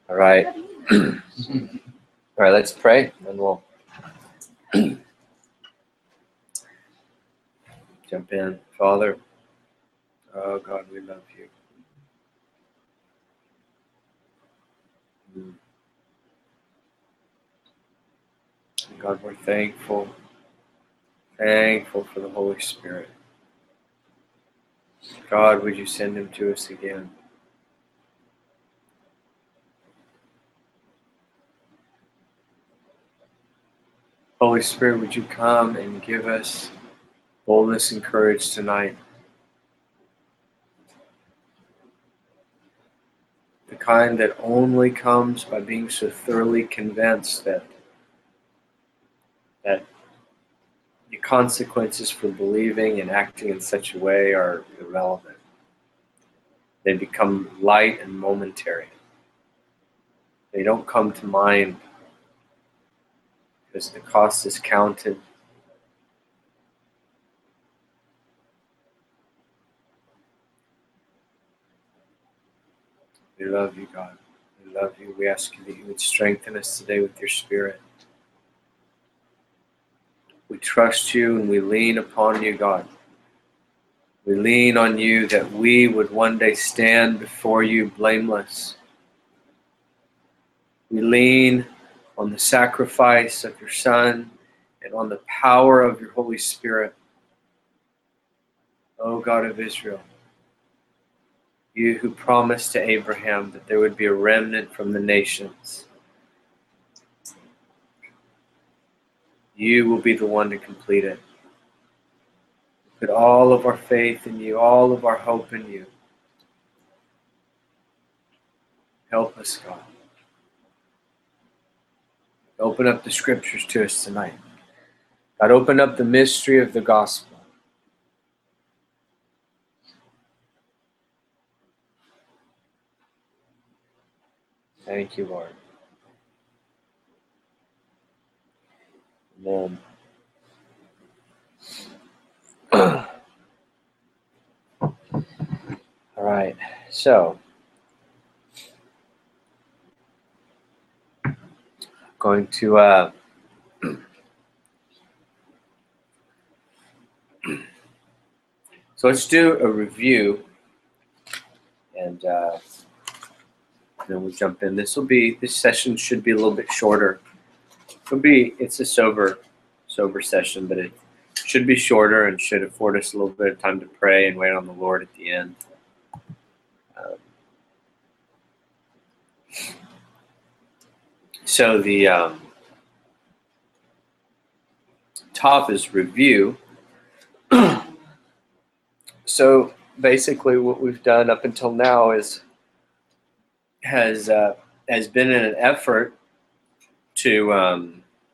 All right. All right, let's pray, and we'll jump in. Father, oh God, we love you. God, we're thankful for the Holy Spirit. God, would you send him to us again? Holy Spirit, would you come and give us boldness and courage tonight? The kind that only comes by being so thoroughly convinced that the consequences for believing and acting in such a way are irrelevant. They become light and momentary. They don't come to mind because the cost is counted. We love you, God. We love you. We ask you that you would strengthen us today with your Spirit. We trust you and we lean upon you, God. We lean on you that we would one day stand before you blameless. We lean on the sacrifice of your Son and on the power of your Holy Spirit. O God of Israel, you who promised to Abraham that there would be a remnant from the nations, you will be the one to complete it. Put all of our faith in you, all of our hope in you. Help us, God. Open up the scriptures to us tonight. God, open up the mystery of the gospel. Thank you, Lord. Amen. All right, so going to so let's do a review, and then we'll jump in. This session should be a little bit shorter. It's a sober session, but it should be shorter and should afford us a little bit of time to pray and wait on the Lord at the end. So the top is review. So basically what we've done up until now has been in an effort to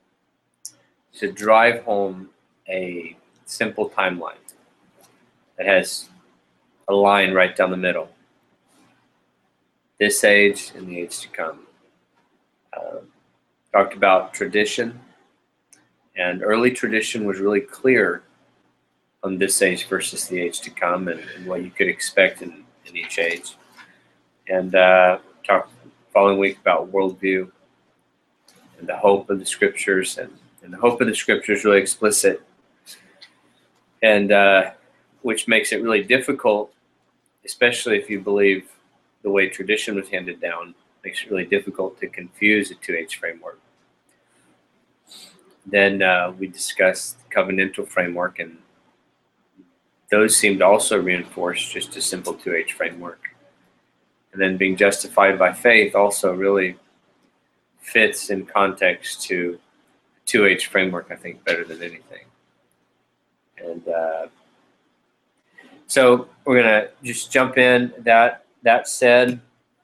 drive home a simple timeline that has a line right down the middle. This age and the age to come. Talked about tradition, and early tradition was really clear on this age versus the age to come, and what you could expect in each age. And talked following week about worldview and the hope of the scriptures, and the hope of the scriptures is really explicit, and which makes it really difficult, especially if you believe the way tradition was handed down, makes it really difficult to confuse a 2H framework. Then we discussed the covenantal framework, and those seemed to also reinforce just a simple 2H framework. And then being justified by faith also really fits in context to 2H framework, I think, better than anything. And so we're going to just jump in. That said,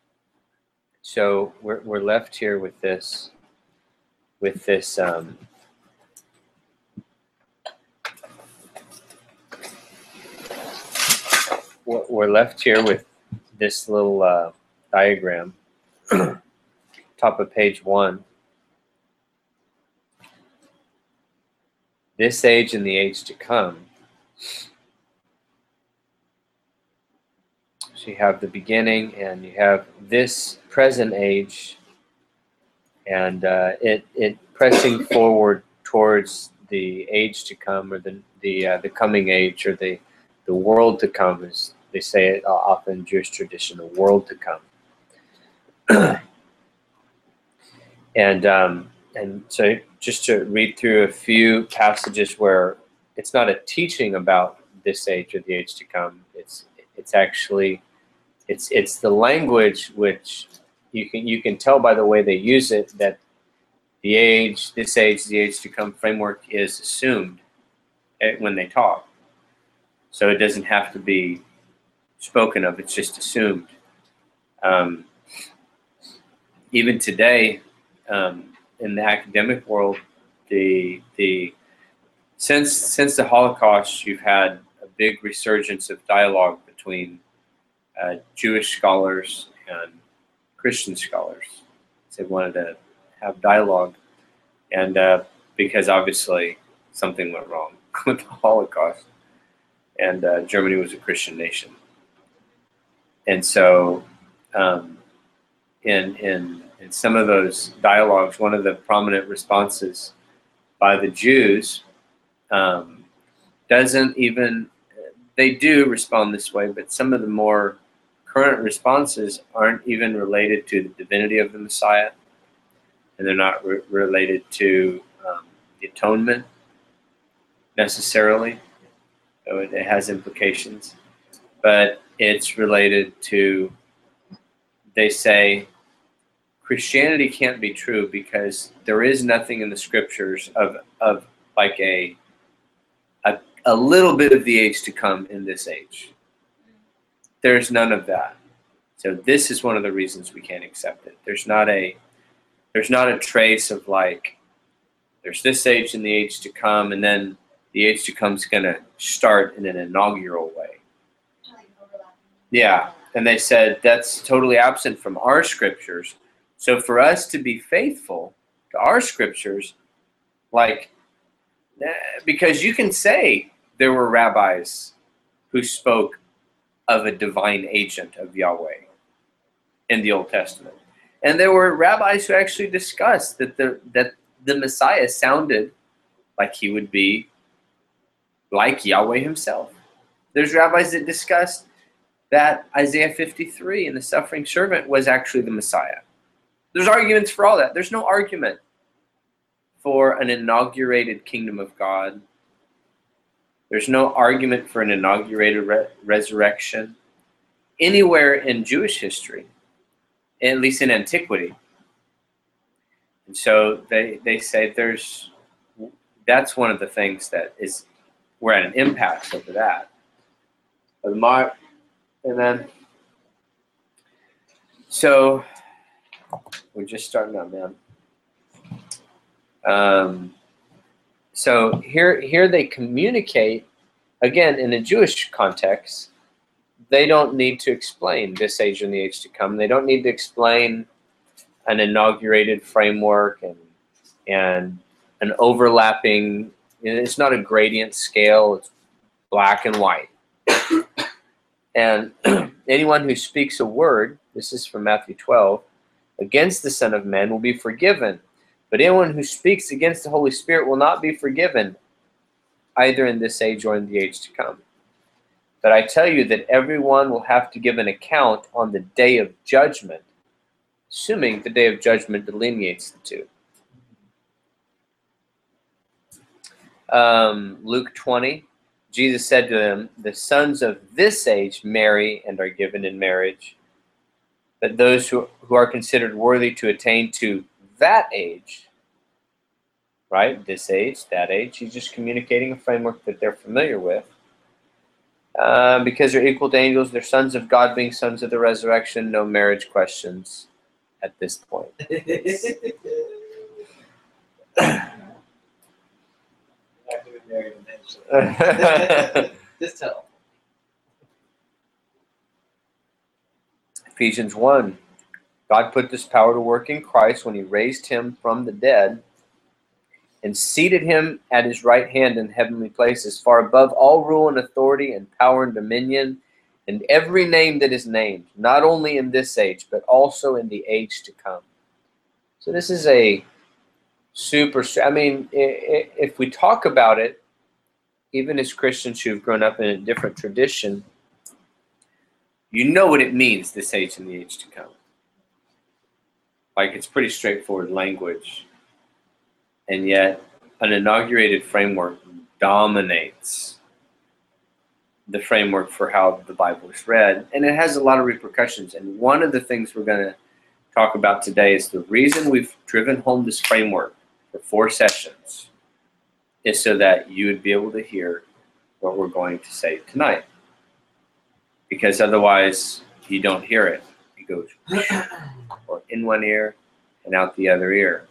so we're left here with this we're left here with this little diagram, top of page 1. This age and the age to come. So you have the beginning, and you have this present age and it pressing forward towards the age to come, or the coming age, or the world to come, as they say it often in Jewish tradition, the world to come. And so just to read through a few passages where it's not a teaching about this age or the age to come. It's actually it's the language which you can tell by the way they use it that the age, this age, the age to come framework is assumed when they talk. So it doesn't have to be spoken of, it's just assumed. Even today, in the academic world, since the Holocaust, you've had a big resurgence of dialogue between Jewish scholars and Christian scholars. They wanted to have dialogue, and because obviously something went wrong with the Holocaust, and Germany was a Christian nation, and so in some of those dialogues, one of the prominent responses by the Jews doesn't even, they do respond this way, but some of the more current responses aren't even related to the divinity of the Messiah, and they're not related to the atonement necessarily, so it has implications, but it's related to, they say, Christianity can't be true because there is nothing in the scriptures of like a little bit of the age to come in this age. There's none of that. So this is one of the reasons we can't accept it. There's not a trace of like, there's this age and the age to come, and then the age to come is going to start in an inaugural way. Yeah, and they said that's totally absent from our scriptures. So for us to be faithful to our scriptures, like, because you can say there were rabbis who spoke of a divine agent of Yahweh in the Old Testament. And there were rabbis who actually discussed that the Messiah sounded like he would be like Yahweh himself. There's rabbis that discussed that Isaiah 53 and the suffering servant was actually the Messiah. There's arguments for all that. There's no argument for an inaugurated kingdom of God. There's no argument for an inaugurated resurrection anywhere in Jewish history, at least in antiquity. And so they say that's one of the things that is, we're at an impasse over that. Amen. So we're just starting out, man. So here they communicate, again, in a Jewish context, they don't need to explain this age and the age to come. They don't need to explain an inaugurated framework and an overlapping, it's not a gradient scale, it's black and white. And anyone who speaks a word, this is from Matthew 12, against the Son of Man will be forgiven. But anyone who speaks against the Holy Spirit will not be forgiven, either in this age or in the age to come. But I tell you that everyone will have to give an account on the day of judgment, assuming the day of judgment delineates the two. Luke 20, Jesus said to them, the sons of this age marry and are given in marriage, but those who are considered worthy to attain to that age, right, this age, that age, he's just communicating a framework that they're familiar with. Because they're equal to angels, they're sons of God, being sons of the resurrection, no marriage questions at this point. Just tell. Ephesians 1. God put this power to work in Christ when he raised him from the dead and seated him at his right hand in heavenly places, far above all rule and authority and power and dominion, and every name that is named, not only in this age, but also in the age to come. So this is a super, I mean, if we talk about it, even as Christians who've grown up in a different tradition, you know what it means, this age and the age to come. Like, it's pretty straightforward language. And yet, an inaugurated framework dominates the framework for how the Bible is read. And it has a lot of repercussions. And one of the things we're going to talk about today is the reason we've driven home this framework for 4 sessions is so that you would be able to hear what we're going to say tonight. Because otherwise, you don't hear it. It goes or in one ear and out the other ear.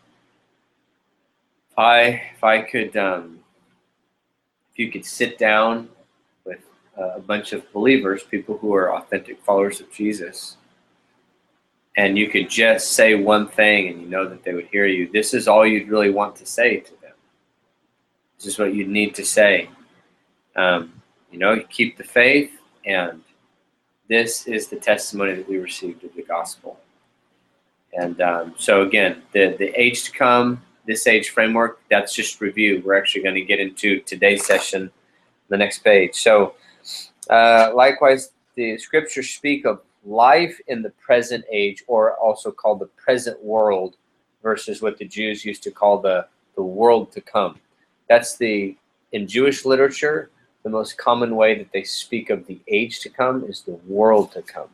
If I could, if you could sit down with a bunch of believers, people who are authentic followers of Jesus, and you could just say one thing and you know that they would hear you, this is all you'd really want to say to them. This is what you'd need to say. You keep the faith, and this is the testimony that we received of the gospel. And so again, the age to come, this age framework, that's just review. We're actually going to get into today's session, the next page. So likewise, the scriptures speak of life in the present age, or also called the present world, versus what the Jews used to call the world to come. That's in Jewish literature, the most common way that they speak of the age to come is the world to come.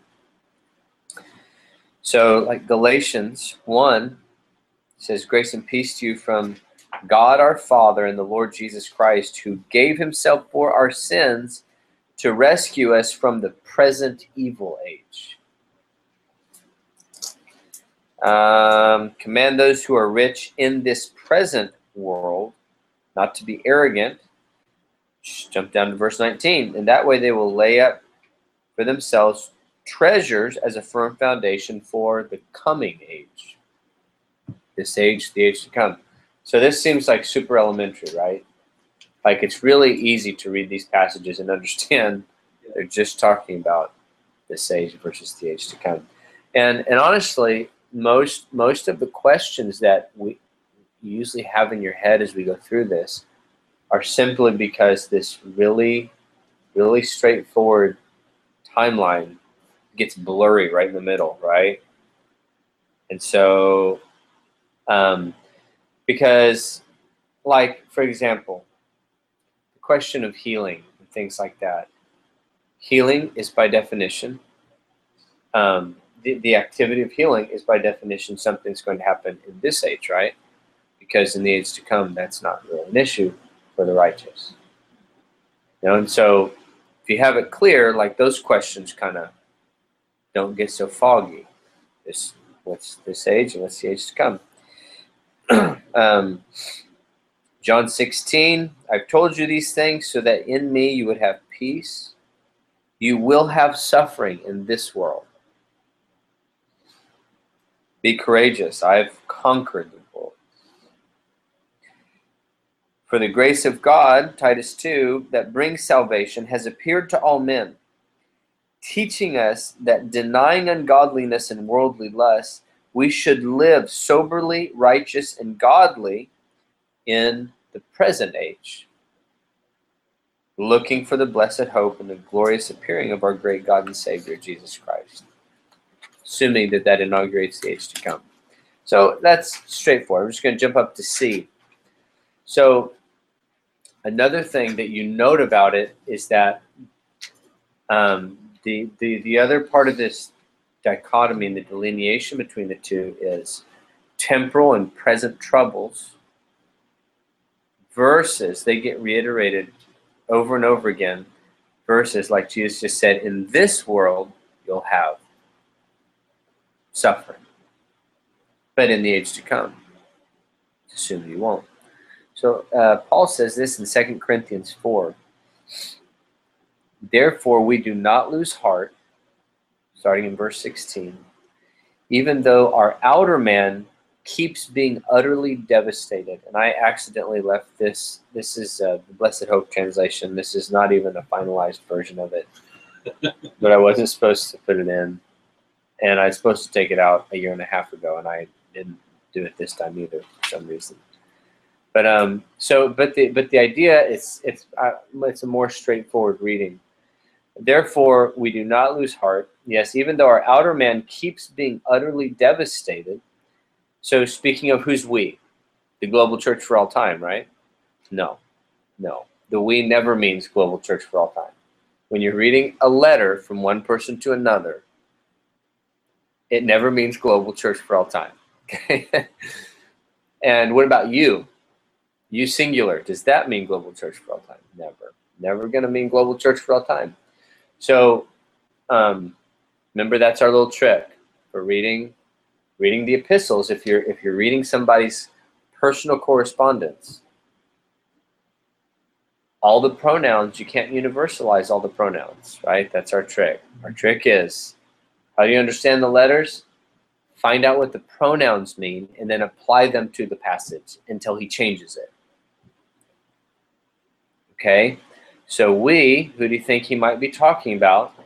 So like Galatians 1 says, grace and peace to you from God our Father and the Lord Jesus Christ, who gave himself for our sins to rescue us from the present evil age. Command those who are rich in this present world not to be arrogant. Just jump down to verse 19. And that way they will lay up for themselves treasures as a firm foundation for the coming age. This age, the age to come. So this seems like super elementary, right? Like, it's really easy to read these passages and understand they're just talking about this age versus the age to come. And honestly, most of the questions that we usually have in your head as we go through this are simply because this really, really straightforward timeline gets blurry right in the middle, right? And so, because, like, for example, the question of healing and things like that. Healing is by definition, the activity of healing is by definition something's going to happen in this age, right? Because in the age to come, that's not really an issue for the righteous. And so if you have it clear, like, those questions kind of don't get so foggy. What's this age and what's the age to come? John 16, I've told you these things so that in me you would have peace. You will have suffering in this world. Be courageous. I have conquered the world. For the grace of God, Titus 2, that brings salvation has appeared to all men, teaching us that denying ungodliness and worldly lusts, we should live soberly, righteous, and godly in the present age, looking for the blessed hope and the glorious appearing of our great God and Savior, Jesus Christ, assuming that inaugurates the age to come. So that's straightforward. We're just going to jump up to C. So another thing that you note about it is that the other part of this dichotomy and the delineation between the two is temporal and present troubles versus, they get reiterated over and over again, versus, like Jesus just said, in this world you'll have suffering, but in the age to come, assuming you won't. So Paul says this in 2 Corinthians 4. Therefore we do not lose heart, starting in verse 16, even though our outer man keeps being utterly devastated. And I accidentally left this. This is the Blessed Hope translation. This is not even a finalized version of it. But I wasn't supposed to put it in. And I was supposed to take it out a year and a half ago, and I didn't do it this time either for some reason. But the idea is it's a more straightforward reading. Therefore, we do not lose heart. Yes, even though our outer man keeps being utterly devastated. So speaking of who's we? The global church for all time, right? No. The we never means global church for all time. When you're reading a letter from one person to another, it never means global church for all time. Okay? And what about you? You singular. Does that mean global church for all time? Never. Never going to mean global church for all time. So remember, that's our little trick for reading the epistles. If you're reading somebody's personal correspondence, all the pronouns, you can't universalize all the pronouns, right? That's our trick. Our trick is, how do you understand the letters? Find out what the pronouns mean and then apply them to the passage until he changes it. Okay? So who do you think he might be talking about?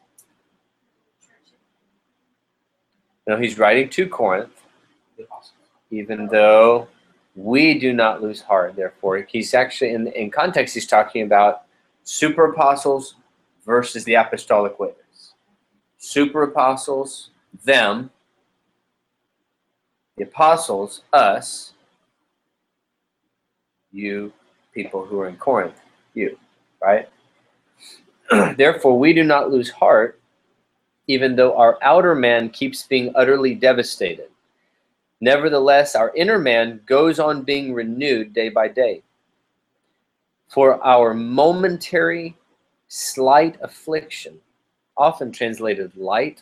No, he's writing to Corinth, even though we do not lose heart. Therefore, he's actually, in context, he's talking about super apostles versus the apostolic witness. Super apostles, them. The apostles, us. You people who are in Corinth, you, right? Therefore, we do not lose heart, even though our outer man keeps being utterly devastated. Nevertheless, our inner man goes on being renewed day by day. For our momentary slight affliction, often translated light,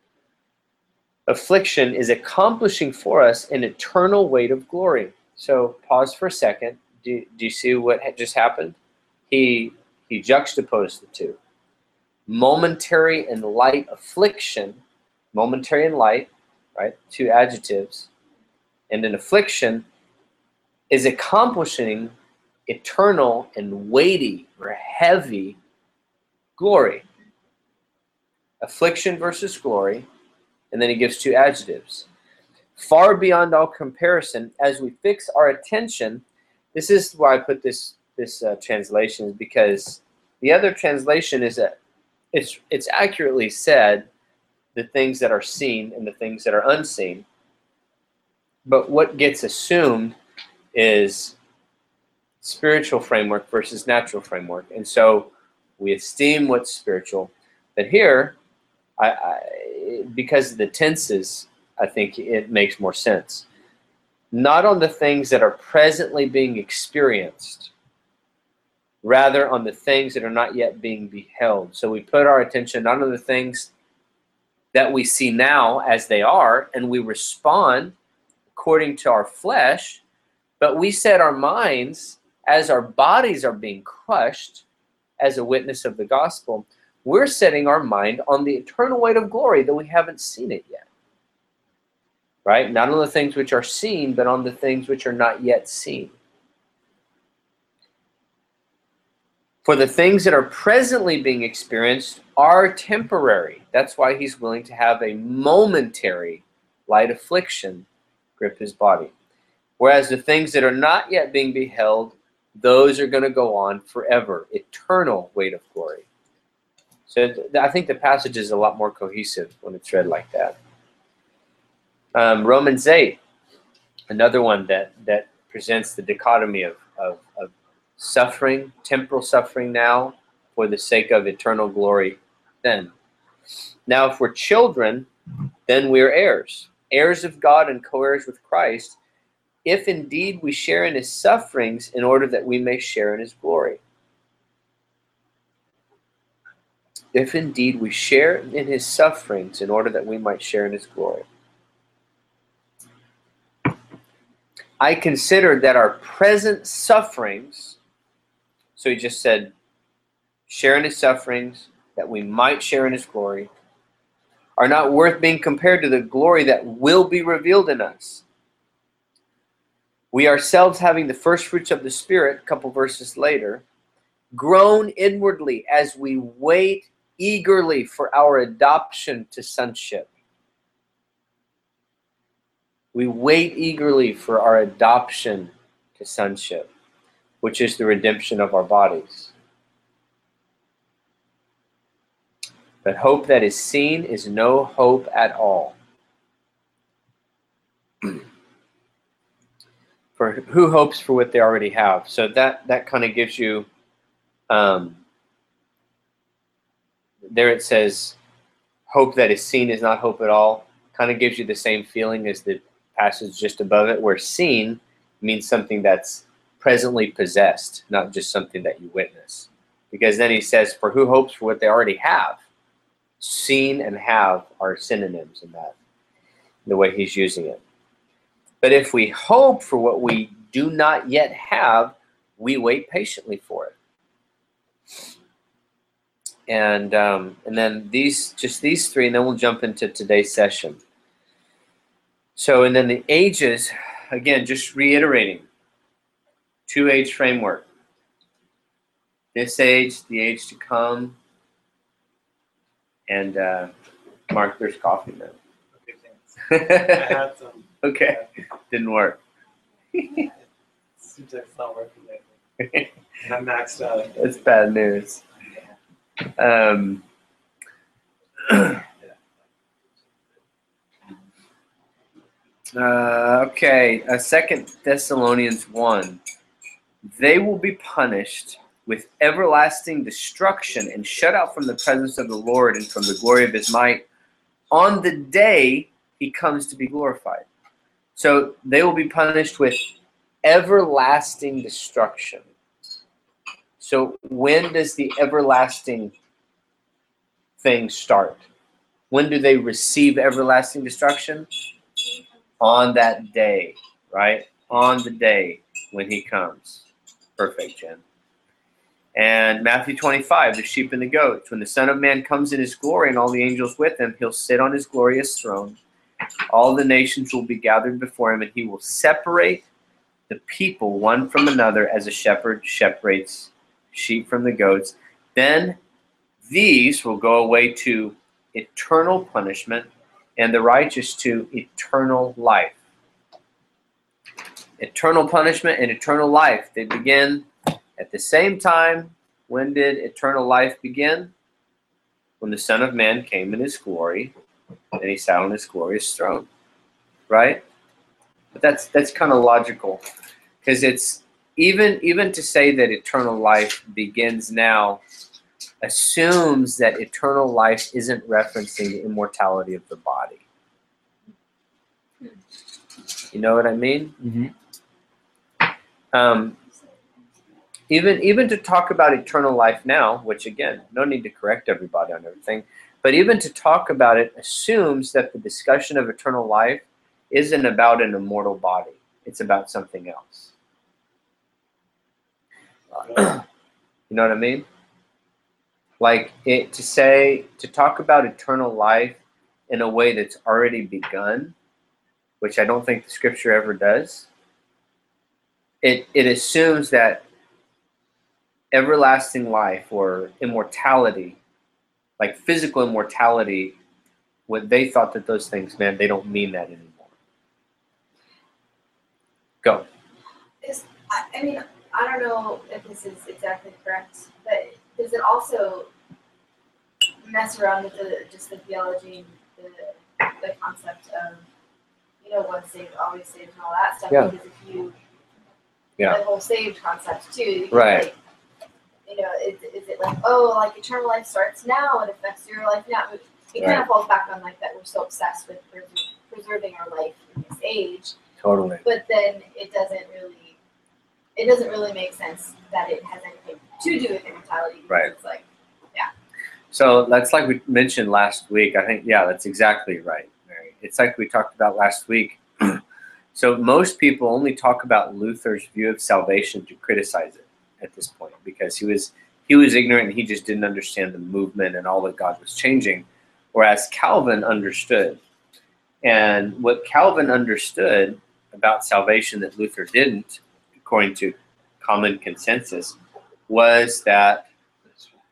affliction is accomplishing for us an eternal weight of glory. So pause for a second. Do you see what just happened? He juxtaposed the two. Momentary and light affliction, momentary and light, right? Two adjectives. And an affliction is accomplishing eternal and weighty or heavy glory. Affliction versus glory. And then he gives two adjectives. Far beyond all comparison, as we fix our attention, this is why I put this translation, is because the other translation is that it's accurately said the things that are seen and the things that are unseen. But what gets assumed is spiritual framework versus natural framework. And so we esteem what's spiritual. But here, because of the tenses, I think it makes more sense. Not on the things that are presently being experienced, rather on the things that are not yet being beheld. So we put our attention not on the things that we see now as they are, and we respond according to our flesh, but we set our minds as our bodies are being crushed as a witness of the gospel. We're setting our mind on the eternal weight of glory, though we haven't seen it yet. Right? Not on the things which are seen, but on the things which are not yet seen. For the things that are presently being experienced are temporary. That's why he's willing to have a momentary light affliction grip his body. Whereas the things that are not yet being beheld, those are going to go on forever. Eternal weight of glory. So I think the passage is a lot more cohesive when it's read like that. Romans 8, another one that presents the dichotomy of suffering, temporal suffering now, for the sake of eternal glory then. Now, if we're children, then we're heirs, heirs of God and co-heirs with Christ, if indeed we share in his sufferings, in order that we may share in his glory. If indeed we share in his sufferings, in order that we might share in his glory. I consider that our present sufferings, so he just said, share in his sufferings, that we might share in his glory, are not worth being compared to the glory that will be revealed in us. We ourselves, having the first fruits of the Spirit, a couple verses later, groan inwardly as we wait eagerly for our adoption to sonship. We wait eagerly for our adoption to sonship, which is the redemption of our bodies. But hope that is seen is no hope at all. For who hopes for what they already have? So that kind of gives you, there it says, hope that is seen is not hope at all. Kind of gives you the same feeling as the passage just above it, where seen means something that's presently possessed, not just something that you witness. Because then he says, for who hopes for what they already have? Seen and have are synonyms in that, the way he's using it. But if we hope for what we do not yet have, we wait patiently for it. And then these three, and then we'll jump into today's session. So, and then the ages, again, just reiterating, 2-age framework. This age, the age to come, and Mark, there's coffee now. Okay, thanks. I had some. Okay, didn't work. Seems like it's not working lately. And I'm maxed out. It's bad news. Okay, 2 Thessalonians 1. They will be punished with everlasting destruction and shut out from the presence of the Lord and from the glory of his might on the day he comes to be glorified. So they will be punished with everlasting destruction. So when does the everlasting thing start? When do they receive everlasting destruction? On that day, right? On the day when he comes. Perfect, Jen. And Matthew 25, the sheep and the goats. When the Son of Man comes in his glory and all the angels with him, he'll sit on his glorious throne. All the nations will be gathered before him, and he will separate the people one from another as a shepherd separates sheep from the goats. Then these will go away to eternal punishment, and the righteous to eternal life. Eternal punishment and eternal life, they begin at the same time. When did eternal life begin? When the Son of Man came in his glory, and he sat on his glorious throne, right? But that's kind of logical, because it's even to say that eternal life begins now assumes that eternal life isn't referencing the immortality of the body. You know what I mean? Mm-hmm. Even to talk about eternal life now, which again, no need to correct everybody on everything, but even to talk about it assumes that the discussion of eternal life isn't about an immortal body. It's about something else. You know what I mean? Like to talk about eternal life in a way that's already begun, which I don't think the scripture ever does. It assumes that everlasting life or immortality, like physical immortality, what they thought that those things meant, they don't mean that anymore. Go. I mean, I don't know if this is exactly correct, but does it also mess around with the theology, the concept of, once saved, always saved, and all that stuff? Yeah. Because if you, the whole saved concept too, right? Is it like, like eternal life starts now, it affects your life now? It kind of falls back on like that we're so obsessed with preserving our life in this age. Totally. But then it doesn't really make sense that it has anything to do with immortality. Right. It's like, So that's like we mentioned last week. I think, that's exactly right, Mary. It's like we talked about last week. So most people only talk about Luther's view of salvation to criticize it at this point, because he was ignorant and he just didn't understand the movement and all that God was changing, whereas Calvin understood. And what Calvin understood about salvation that Luther didn't, according to common consensus, was that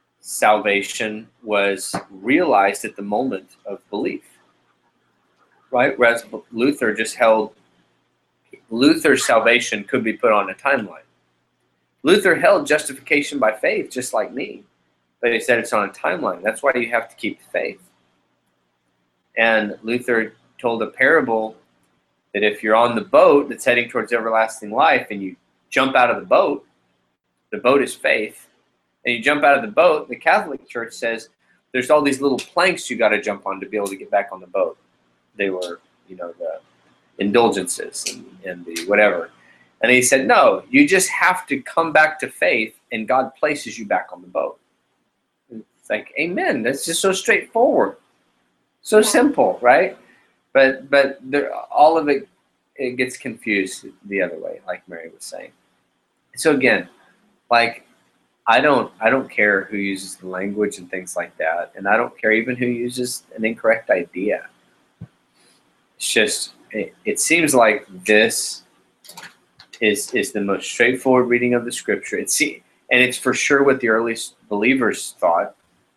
salvation was realized at the moment of belief. right? Whereas Luther just held, Luther's salvation could be put on a timeline. Luther held justification by faith just like me, but he said it's on a timeline. That's why you have to keep the faith. And Luther told a parable that if you're on the boat that's heading towards everlasting life and you jump out of the boat is faith, and you jump out of the boat, the Catholic Church says there's all these little planks you got to jump on to be able to get back on the boat. They were, the indulgences and the whatever. And he said, no, you just have to come back to faith and God places you back on the boat. It's like, amen. That's just so straightforward. So simple, right? But all of it gets confused the other way, like Mary was saying. So again, like, I don't care who uses the language and things like that, and I don't care even who uses an incorrect idea. It's just, it seems like this is the most straightforward reading of the scripture. And it's for sure what the earliest believers thought.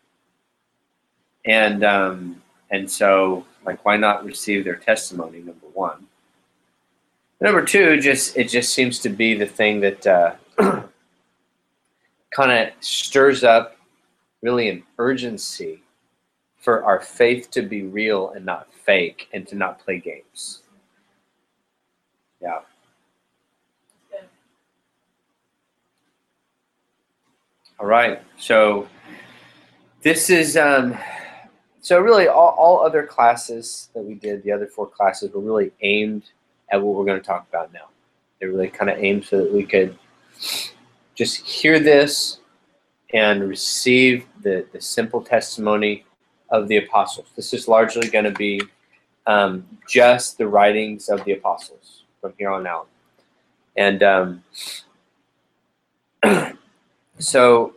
And so, like, why not receive their testimony, number one. Number two, it just seems to be the thing that kind of stirs up really an urgency for our faith to be real and not fake, and to not play games. Yeah. All right. So this is so really all other classes that we did, the other 4 classes, were really aimed at what we're going to talk about now. They really kind of aimed so that we could just hear this and receive the simple testimony of the apostles. This is largely going to be just the writings of the apostles from here on out. And so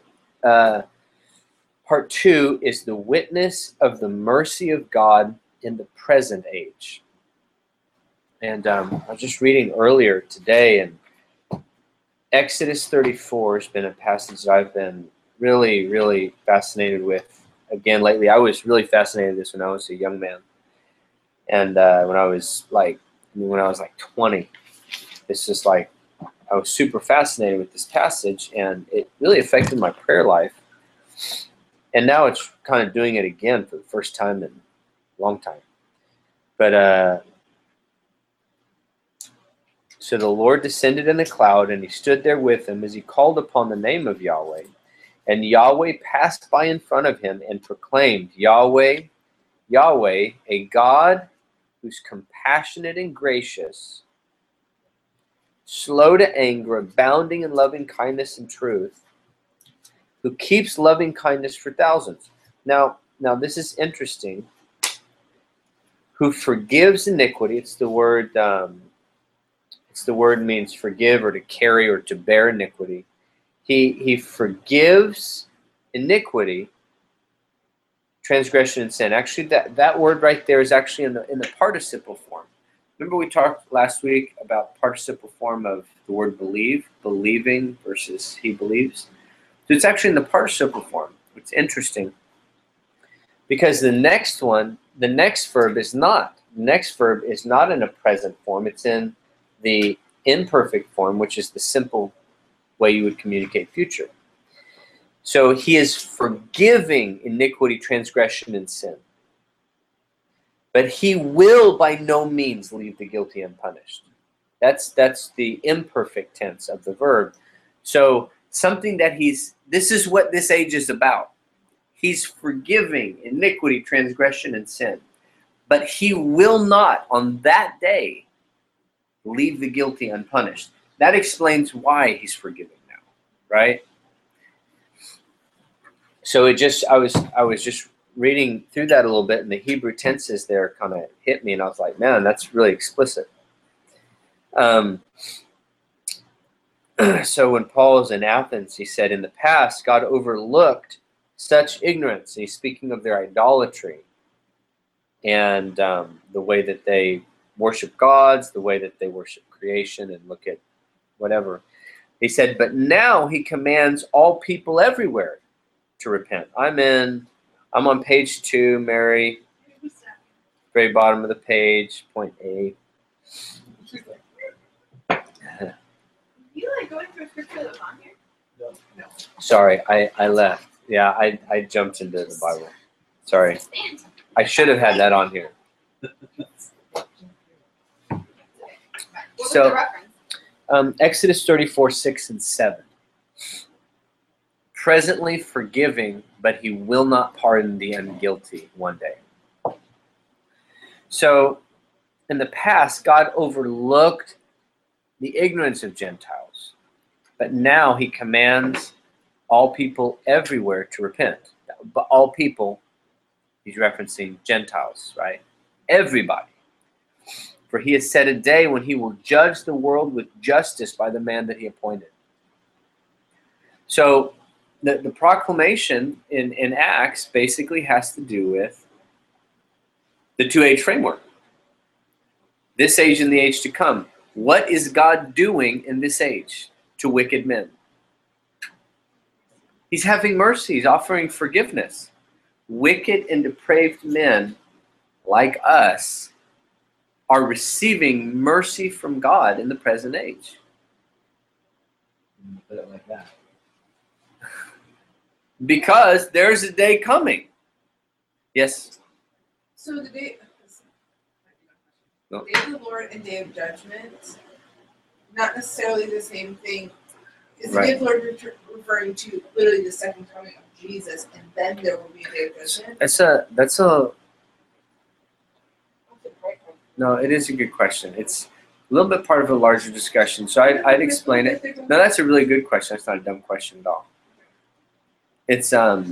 part 2 is the witness of the mercy of God in the present age. And I was just reading earlier today, and Exodus 34 has been a passage that I've been really, really fascinated with. Again, lately, I was really fascinated with this when I was a young man. And when I was like 20, it's just like, I was super fascinated with this passage, and it really affected my prayer life. And now it's kind of doing it again for the first time in a long time. But so the Lord descended in the cloud, and he stood there with him as he called upon the name of Yahweh. And Yahweh passed by in front of him and proclaimed, Yahweh, Yahweh, a God who's compassionate and gracious, slow to anger, abounding in loving kindness and truth, who keeps loving kindness for thousands. Now this is interesting. Who forgives iniquity. It's the word means forgive, or to carry, or to bear iniquity. He forgives iniquity, transgression, and sin. Actually, that word right there is actually in the participle form. Remember we talked last week about participle form of the word believe, believing versus he believes. So it's actually in the participle form. It's interesting because the next verb is not. The next verb is not in a present form. It's in the imperfect form, which is the simple way you would communicate future. So he is forgiving iniquity, transgression, and sin. But he will by no means leave the guilty unpunished. That's the imperfect tense of the verb. So something that this is what this age is about. He's forgiving iniquity, transgression, and sin. But he will not on that day leave the guilty unpunished. That explains why he's forgiving now, right? So I was just reading through that a little bit, and the Hebrew tenses there kind of hit me, and I was like, man, that's really explicit. So when Paul was in Athens, he said, in the past, God overlooked such ignorance. He's speaking of their idolatry and the way that they worship gods, the way that they worship creation and look at whatever. He said, but now he commands all people everywhere to repent. I'm on page 2, Mary. very bottom of the page, point A. You like going through a scripture that was on here? No. Sorry, I left. Yeah, I jumped into the Bible. Sorry. Stand. I should have had that on here. What was So- the reference? Exodus 34, 6 and 7. Presently forgiving, but he will not pardon the unguilty one day. So, in the past, God overlooked the ignorance of Gentiles, but now he commands all people everywhere to repent. But all people, he's referencing Gentiles, right? Everybody. For he has set a day when he will judge the world with justice by the man that he appointed. So the proclamation in Acts basically has to do with the 2-age framework. This age and the age to come. What is God doing in this age to wicked men? He's having mercy. He's offering forgiveness. Wicked and depraved men like us are receiving mercy from God in the present age. Put it like that. Because there's a day coming. Yes? So the day, No. day of the Lord and day of judgment, not necessarily the same thing. Is the day of the Lord referring to literally the second coming of Jesus, and then there will be a day of judgment? That's a no, it is a good question. It's a little bit part of a larger discussion. So I'd explain it. No, that's a really good question. That's not a dumb question at all. It's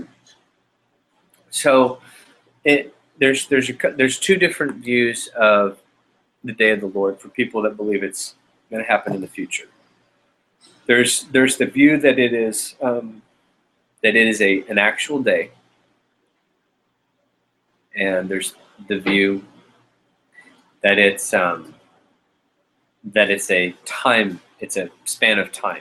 so there's two different views of the day of the Lord for people that believe it's going to happen in the future. There's the view that it is an actual day, and there's the view that it's a time, it's a span of time.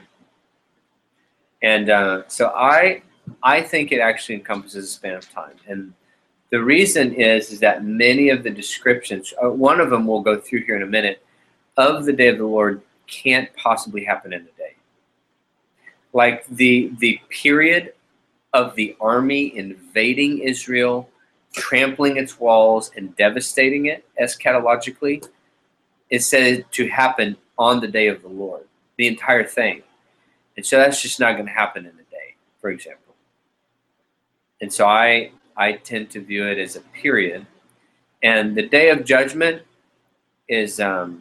And so I think it actually encompasses a span of time. And the reason is that many of the descriptions, one of them we'll go through here in a minute, of the day of the Lord can't possibly happen in a day. Like the period of the army invading Israel, trampling its walls, and devastating it eschatologically is said to happen on the day of the Lord, the entire thing. And so that's just not going to happen in a day, for example. And so I tend to view it as a period. And the day of judgment is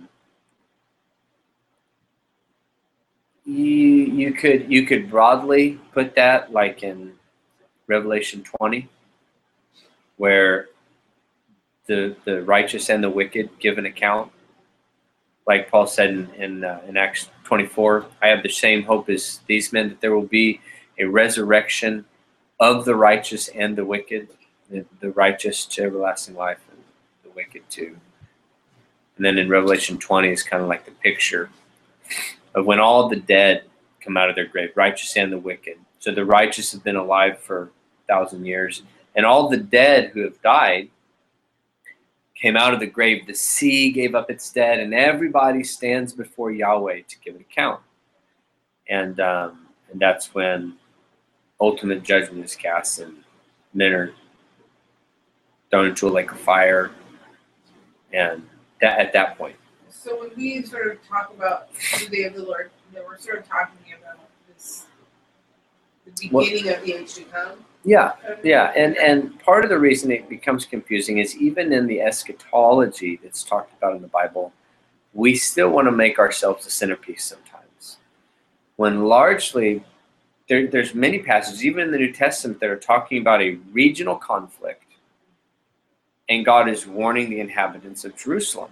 you could broadly put that like in Revelation 20, where the righteous and the wicked give an account. Like Paul said in Acts 24, I have the same hope as these men, that there will be a resurrection of the righteous and the wicked, the righteous to everlasting life and the wicked too. And then in Revelation 20 is kind of like the picture of when all the dead come out of their grave, righteous and the wicked. So the righteous have been alive for 1,000 years, and all the dead who have died came out of the grave. The sea gave up its dead, and everybody stands before Yahweh to give an account. And that's when ultimate judgment is cast, and men are thrown into a lake of fire. And at that point. So when we sort of talk about the day of the Lord, we're sort of talking about this, the beginning of the age to come. Yeah, and part of the reason it becomes confusing is even in the eschatology that's talked about in the Bible, we still want to make ourselves the centerpiece sometimes. When largely, there's many passages, even in the New Testament, that are talking about a regional conflict, and God is warning the inhabitants of Jerusalem.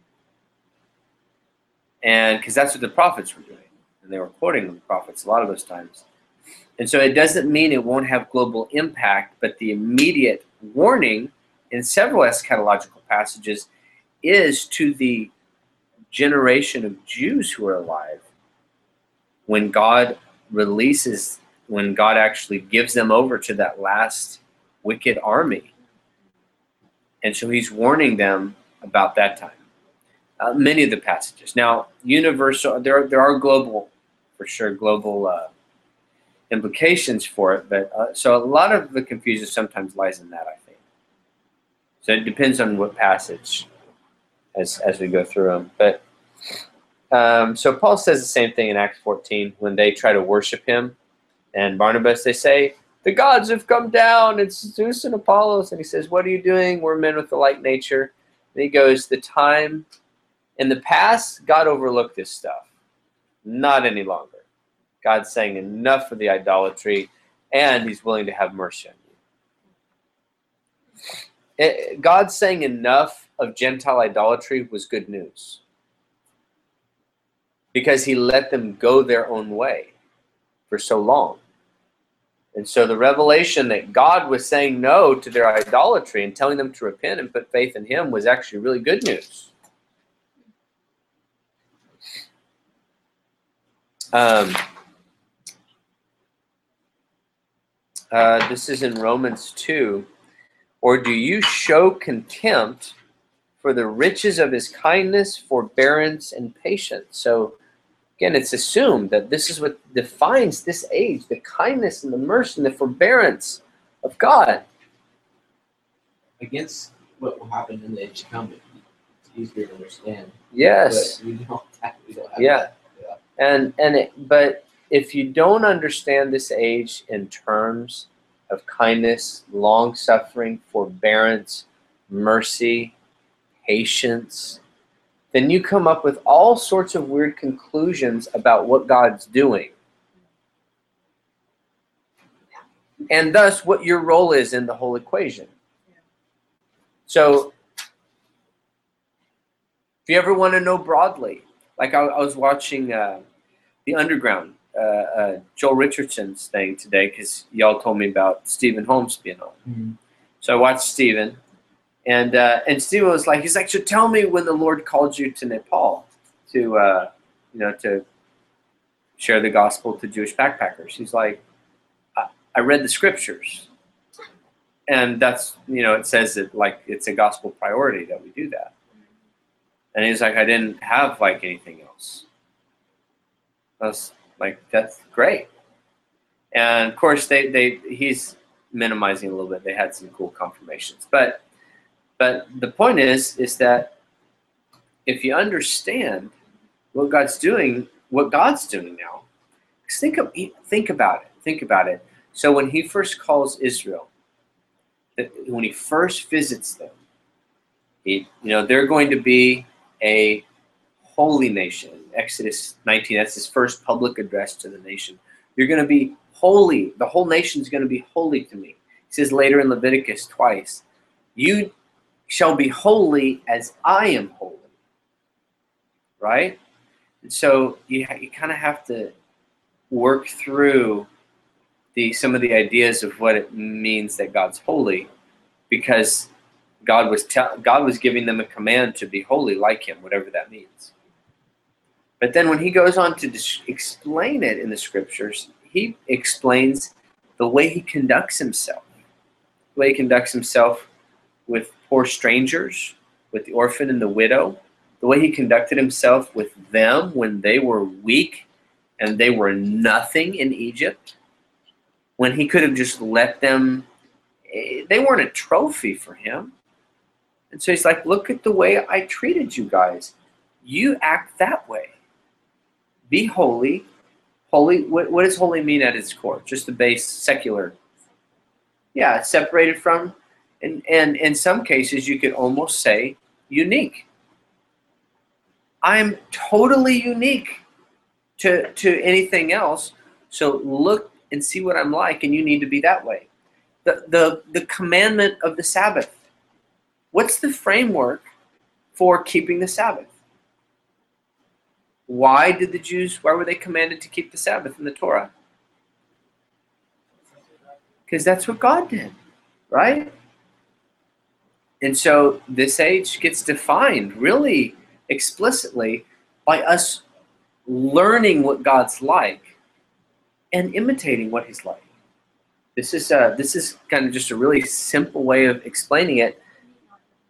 And because that's what the prophets were doing, and they were quoting the prophets a lot of those times. And so it doesn't mean it won't have global impact, but the immediate warning in several eschatological passages is to the generation of Jews who are alive when God releases, when God actually gives them over to that last wicked army. And so he's warning them about that time. Many of the passages. Now, universal, there are global, for sure, global implications for it. But so a lot of the confusion sometimes lies in that, I think. So it depends on what passage as we go through them. But so Paul says the same thing in Acts 14 when they try to worship him. And Barnabas, they say, the gods have come down. It's Zeus and Apollos. And he says, what are you doing? We're men with the like nature. And he goes, the time in the past, God overlooked this stuff. Not any longer. God's saying enough of the idolatry, and he's willing to have mercy on you. God's saying enough of Gentile idolatry was good news, because he let them go their own way for so long. And so the revelation that God was saying no to their idolatry and telling them to repent and put faith in him was actually really good news. This is in Romans 2. Or do you show contempt for the riches of his kindness, forbearance, and patience? So again, it's assumed that this is what defines this age, the kindness and the mercy and the forbearance of God. Against what will happen in the age to come, it's easier to understand. Yes. But we don't have Yeah. that. Yeah. But if you don't understand this age in terms of kindness, long-suffering, forbearance, mercy, patience, then you come up with all sorts of weird conclusions about what God's doing. And thus what your role is in the whole equation. So if you ever want to know broadly, like I was watching The Underground, Joel Richardson's thing today, because y'all told me about Stephen Holmes being on. Mm-hmm. So I watched Stephen, and Stephen was like, he's like, so tell me when the Lord called you to Nepal to to share the gospel to Jewish backpackers. He's like, I read the scriptures, and that's, it says that like it's a gospel priority that we do that. And he's like, I didn't have like anything else. I was like, that's great. And of course he's minimizing a little bit. They had some cool confirmations. But the point is that if you understand what God's doing now, think about it. So when he first calls Israel, when he first visits them, they're going to be a holy nation. Exodus 19, that's his first public address to the nation. You're going to be holy. The whole nation is going to be holy to me. He says later in Leviticus twice, you shall be holy as I am holy. Right? And so you kind of have to work through some of the ideas of what it means that God's holy, because God was giving them a command to be holy like him, whatever that means. But then when he goes on to explain it in the scriptures, he explains the way he conducts himself. The way he conducts himself with poor strangers, with the orphan and the widow. The way he conducted himself with them when they were weak and they were nothing in Egypt. When he could have just let them, they weren't a trophy for him. And so he's like, look at the way I treated you guys. You act that way. Be holy. Holy, what does holy mean at its core? Just the base secular. Yeah, it's separated from, and in some cases you could almost say unique. I'm totally unique to anything else. So look and see what I'm like, and you need to be that way. The commandment of the Sabbath. What's the framework for keeping the Sabbath? Why were they commanded to keep the Sabbath in the Torah? Because that's what God did, right? And so this age gets defined really explicitly by us learning what God's like and imitating what he's like. This is kind of just a really simple way of explaining it.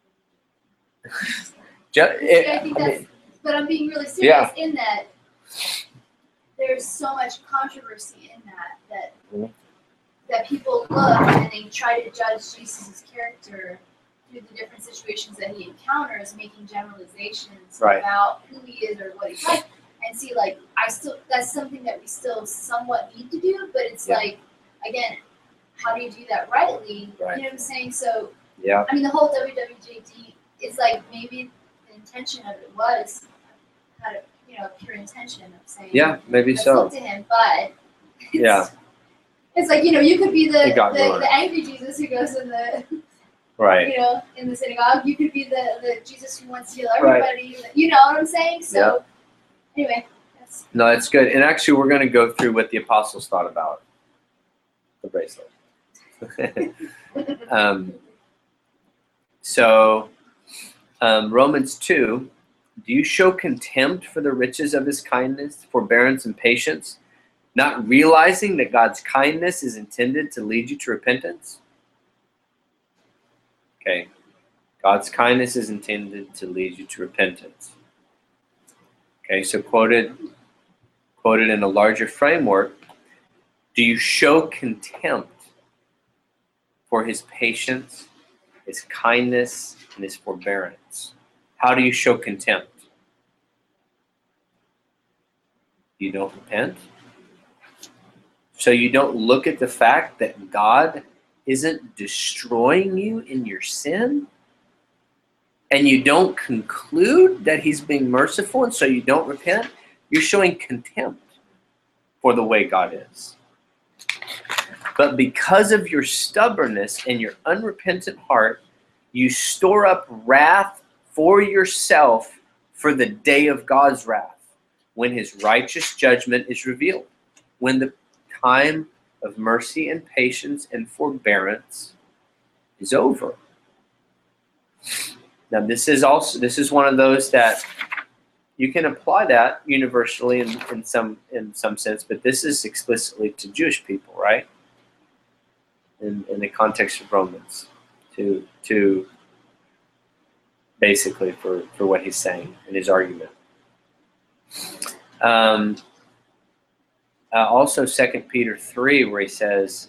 I think that's, but I'm being really serious in that there's so much controversy in that people look and they try to judge Jesus' character through the different situations that he encounters, making generalizations about who he is or what he's like, and see, like, that's something that we still somewhat need to do, but it's like, again, how do you do that rightly? Right. You know what I'm saying? So, Yeah. I mean, the whole WWJD is like, maybe the intention of it was kind of, pure intention of saying, maybe let's so. look to him, but it's like, you could be the angry Jesus who goes in the, in the synagogue. You could be the Jesus who wants to heal everybody. You know what I'm saying? So, anyway. No, that's good. And actually, we're going to go through what the apostles thought about the bracelet. Romans 2, do you show contempt for the riches of his kindness, forbearance, and patience, not realizing that God's kindness is intended to lead you to repentance? Okay. God's kindness is intended to lead you to repentance. Okay, so quoted in a larger framework, do you show contempt for his patience, his kindness, and his forbearance? How do you show contempt? You don't repent? So you don't look at the fact that God isn't destroying you in your sin? And you don't conclude that he's being merciful, and so you don't repent? You're showing contempt for the way God is. But because of your stubbornness and your unrepentant heart, you store up wrath for yourself for the day of God's wrath, when his righteous judgment is revealed, when the time of mercy and patience and forbearance is over. Now, this is one of those that you can apply that universally in some sense, but this is explicitly to Jewish people, right? In the context of Romans, to basically for what he's saying in his argument. Also 2 Peter 3, where he says,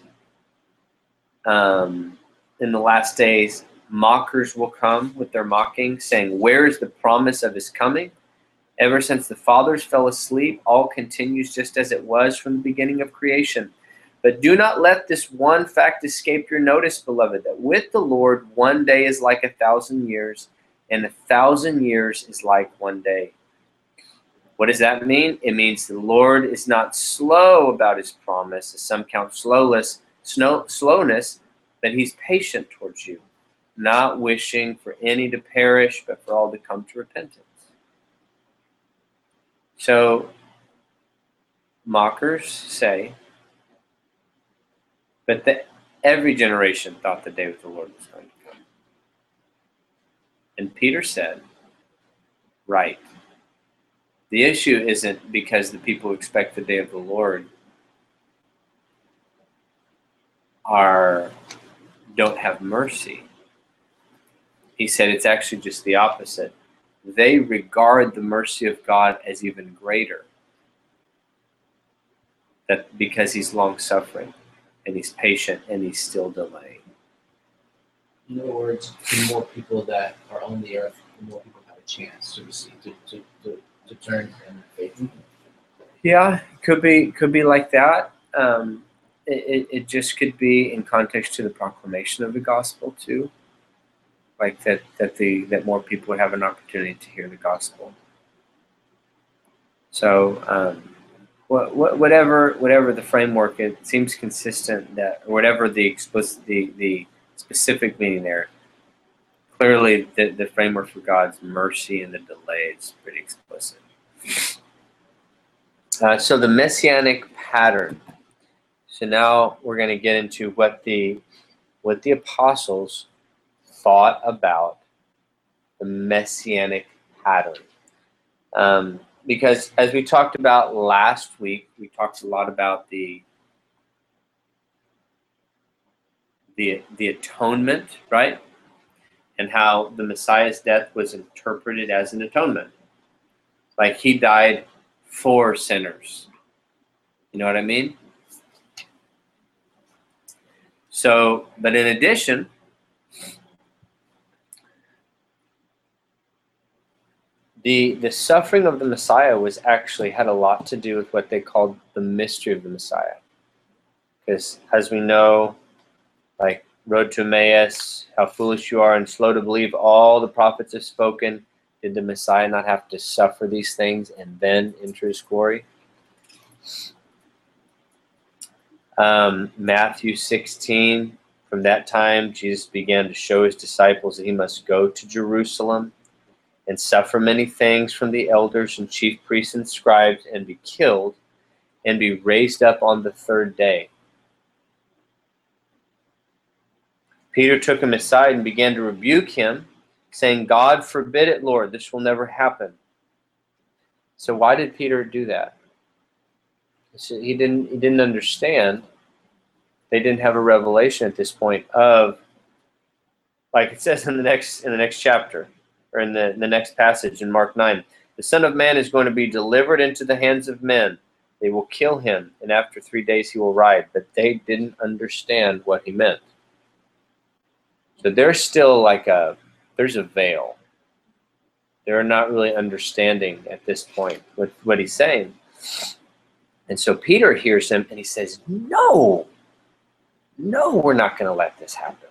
in the last days, mockers will come with their mocking, saying, where is the promise of his coming? Ever since the fathers fell asleep, all continues just as it was from the beginning of creation. But do not let this one fact escape your notice, beloved, that with the Lord 1 day is like 1,000 years, and 1,000 years is like 1 day. What does that mean? It means the Lord is not slow about his promise, as some count slowness, but he's patient towards you, not wishing for any to perish, but for all to come to repentance. So, mockers say, but every generation thought the day of the Lord was going to come. And Peter said, right. The issue isn't because the people who expect the day of the Lord don't have mercy. He said it's actually just the opposite. They regard the mercy of God as even greater. That because he's long-suffering and he's patient and he's still delaying. In other words, the more people that are on the earth, the more people have a chance to receive, to turn in faith. Yeah, could be like that. It just could be in context to the proclamation of the gospel too. Like that more people would have an opportunity to hear the gospel. So whatever the framework, it seems consistent that, or whatever the specific meaning there. Clearly, the framework for God's mercy and the delay is pretty explicit. So the messianic pattern. So now we're going to get into what the apostles thought about the messianic pattern. Because as we talked about last week, we talked a lot about the atonement, right? and how the Messiah's death was interpreted as an atonement. Like he died for sinners. You know what I mean? So, but in addition, the suffering of the Messiah was actually had a lot to do with what they called the mystery of the Messiah. Because as we know, like Road to Emmaus, how foolish you are and slow to believe all the prophets have spoken. Did the Messiah not have to suffer these things and then enter his glory? Matthew 16, from that time, Jesus began to show his disciples that he must go to Jerusalem and suffer many things from the elders and chief priests and scribes and be killed and be raised up on the third day. Peter took him aside and began to rebuke him, saying, God forbid it, Lord, this will never happen. So why did Peter do that? He didn't understand. They didn't have a revelation at this point of, like it says in the next chapter, or in the next passage in Mark 9, the Son of Man is going to be delivered into the hands of men. They will kill him, and after 3 days he will rise. But they didn't understand what he meant. So there's still there's a veil. They're not really understanding at this point what he's saying. And so Peter hears him and he says, no, we're not going to let this happen.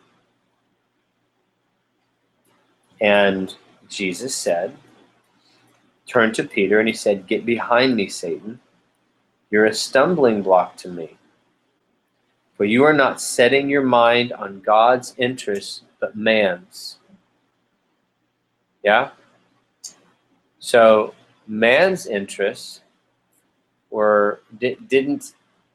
And Jesus said, turned to Peter and he said, get behind me, Satan. You're a stumbling block to me. For you are not setting your mind on God's interests, but man's. Yeah? So man's interests didn't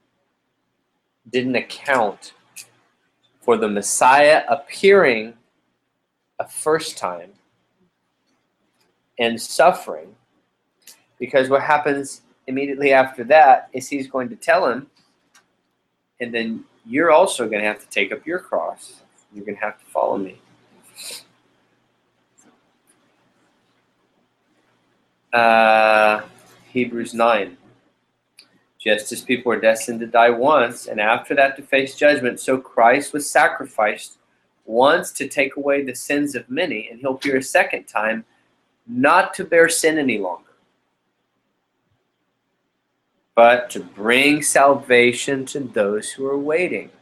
account for the Messiah appearing a first time and suffering, because what happens immediately after that is he's going to tell him, and then you're also going to have to take up your cross. You're going to have to follow me. Hebrews 9. Just as people are destined to die once, and after that to face judgment, so Christ was sacrificed once to take away the sins of many, and he'll appear a second time, not to bear sin any longer, but to bring salvation to those who are waiting.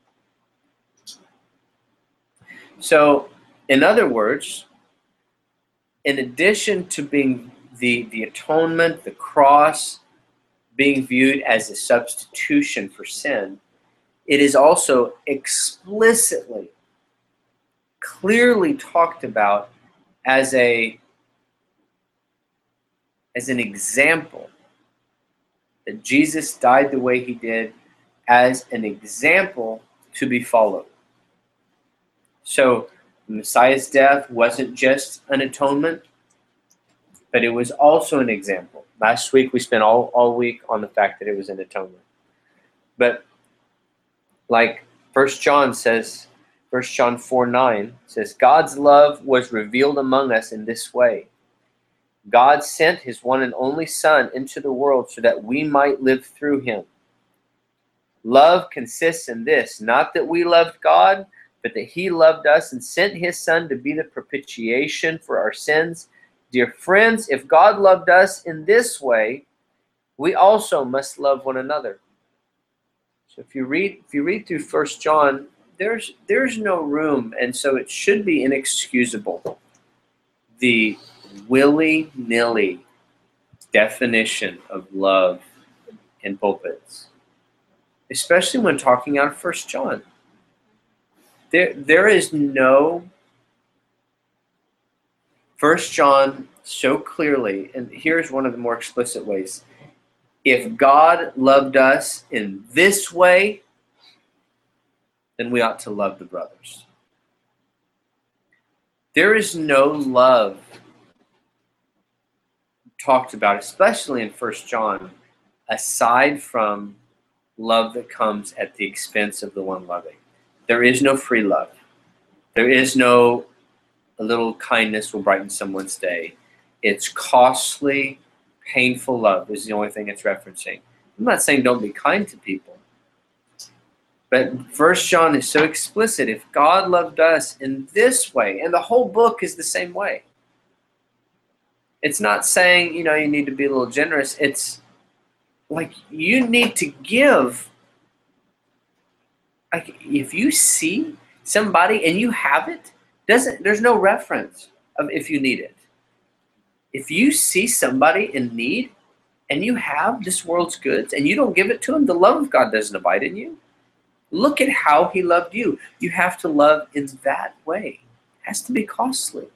So, in other words, in addition to being the atonement, the cross, being viewed as a substitution for sin, it is also explicitly, clearly talked about as an example, that Jesus died the way he did as an example to be followed. So the Messiah's death wasn't just an atonement, but it was also an example. Last week we spent all week on the fact that it was an atonement. But like 1 John 4:9 says, God's love was revealed among us in this way. God sent his one and only Son into the world so that we might live through him. Love consists in this, not that we loved God, but that he loved us and sent his Son to be the propitiation for our sins. Dear friends, if God loved us in this way, we also must love one another. So if you read through 1 John, there's no room, and so it should be inexcusable, the willy-nilly definition of love in pulpits, especially when talking out of 1 John. There is no 1 John so clearly, and here's one of the more explicit ways. If God loved us in this way, then we ought to love the brothers. There is no love talked about, especially in 1 John, aside from love that comes at the expense of the one loving. There is no free love. There is no a little kindness will brighten someone's day. It's costly, painful love is the only thing it's referencing. I'm not saying don't be kind to people. But 1 John is so explicit. If God loved us in this way, and the whole book is the same way. It's not saying, you need to be a little generous. It's like you need to give. Like if you see somebody and you have it, there's no reference of if you need it. If you see somebody in need and you have this world's goods and you don't give it to them, the love of God doesn't abide in you. Look at how he loved you. You have to love in that way. It has to be costly.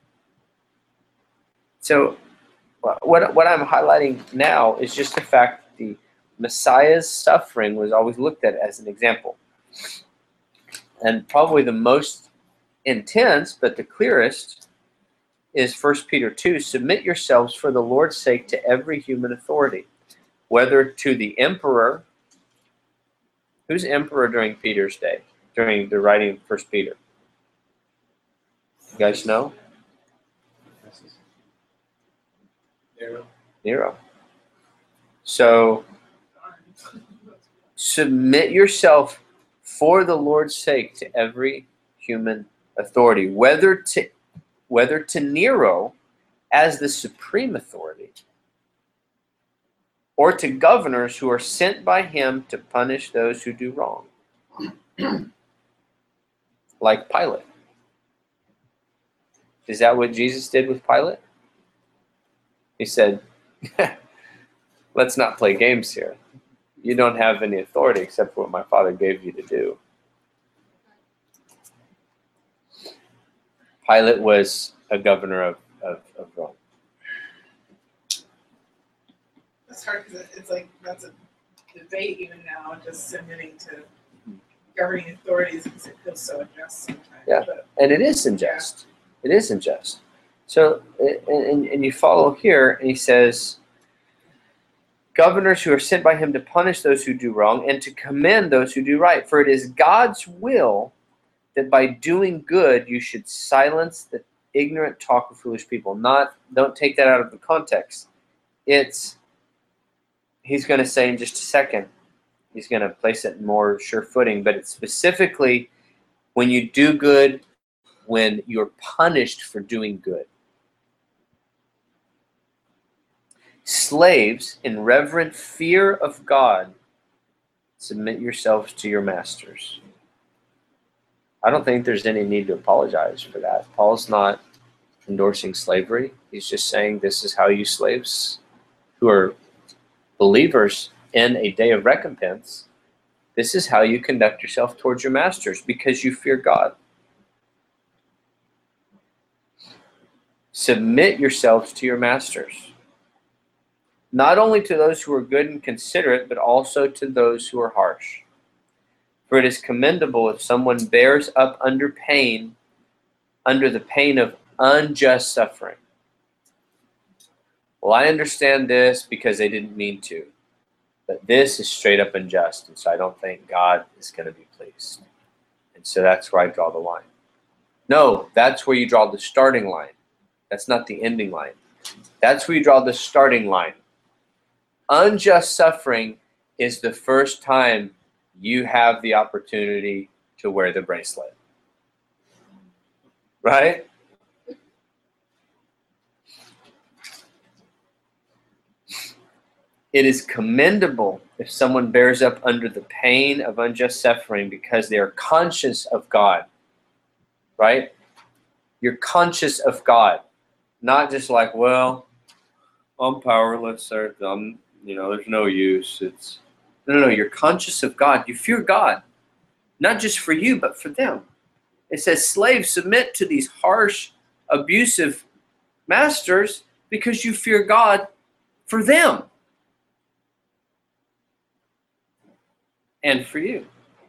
So what I'm highlighting now is just the fact that the Messiah's suffering was always looked at as an example. And probably the most intense, but the clearest, is 1 Peter 2, submit yourselves for the Lord's sake to every human authority, whether to the emperor. Who's emperor during Peter's day, during the writing of 1 Peter? You guys know? Nero. So, submit yourself for the Lord's sake to every human authority, whether to Nero as the supreme authority, or to governors who are sent by him to punish those who do wrong, like Pilate. Is that what Jesus did with Pilate? He said, let's not play games here. You don't have any authority except for what my Father gave you to do. Pilate was a governor of Rome. That's hard because it's like that's a debate even now, just submitting to governing authorities because it feels so unjust sometimes. Yeah, but, and it is unjust. Yeah. It is unjust. So, and you follow here, and he says, governors who are sent by him to punish those who do wrong and to commend those who do right. For it is God's will that by doing good you should silence the ignorant talk of foolish people. Don't take that out of the context. He's going to say in just a second, he's going to place it in more sure footing, but it's specifically when you do good, when you're punished for doing good. Slaves, in reverent fear of God, submit yourselves to your masters. I don't think there's any need to apologize for that. Paul's not endorsing slavery. He's just saying this is how you slaves who are believers in a day of recompense, this is how you conduct yourself towards your masters because you fear God. Submit yourselves to your masters, not only to those who are good and considerate, but also to those who are harsh. For it is commendable if someone bears up under the pain of unjust suffering. Well, I understand this because they didn't mean to, but this is straight up unjust, and so I don't think God is going to be pleased. And so that's where I draw the line. No, that's where you draw the starting line. That's not the ending line. That's where you draw the starting line. Unjust suffering is the first time you have the opportunity to wear the bracelet. Right? It is commendable if someone bears up under the pain of unjust suffering because they are conscious of God. Right? You're conscious of God. Not just like, well, I'm powerless, or there's no use. No, you're conscious of God. You fear God. Not just for you, but for them. It says, slaves, submit to these harsh, abusive masters because you fear God for them. And for you.